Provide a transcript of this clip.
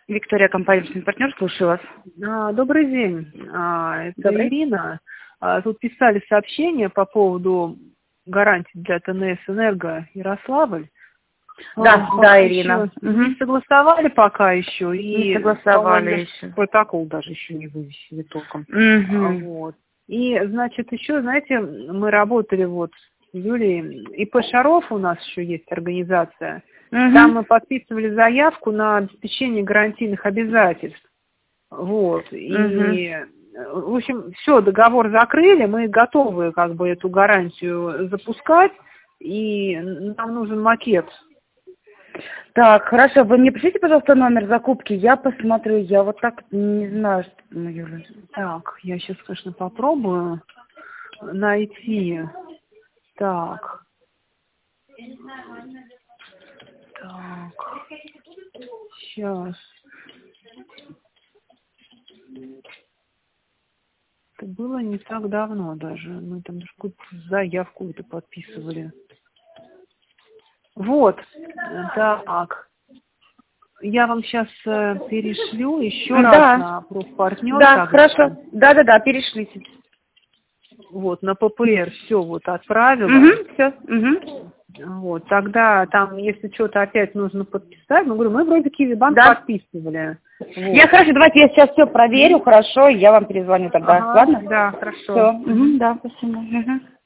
Виктория, компания «Партнер», слушаю вас. Добрый день, это Добрый. Ирина. Тут писали сообщение по поводу гарантий для ТНС «Энерго» Ярославль. Да, Ирина. Не согласовали пока еще. Не согласовали еще. Протокол даже еще не вывесили толком. Вот. И, значит, еще, знаете, мы работали вот с Юлией. ИП «Шаров» у нас еще есть организация. Там мы подписывали заявку на обеспечение гарантийных обязательств. Вот. И, в общем, все, договор закрыли, мы готовы как бы эту гарантию запускать, и нам нужен макет. Так, хорошо, вы мне пришлите, пожалуйста, номер закупки, я посмотрю, я вот так не знаю, что... Юля. Так, я сейчас, конечно, попробую найти. Так. Так. Сейчас. Это было не так давно даже. Мы там какую-то заявку это подписывали. Вот. Так. Я вам сейчас перешлю еще раз на профпартнер. Да, хорошо. Да, перешлите. Вот, на ППР все вот отправила. Все. Вот, тогда там, если что-то опять нужно подписать, мы говорим, мы вроде Киевбанк подписывали. Вот. Хорошо, давайте я сейчас все проверю, хорошо, я вам перезвоню тогда, ладно? Да, хорошо. Все, да, спасибо.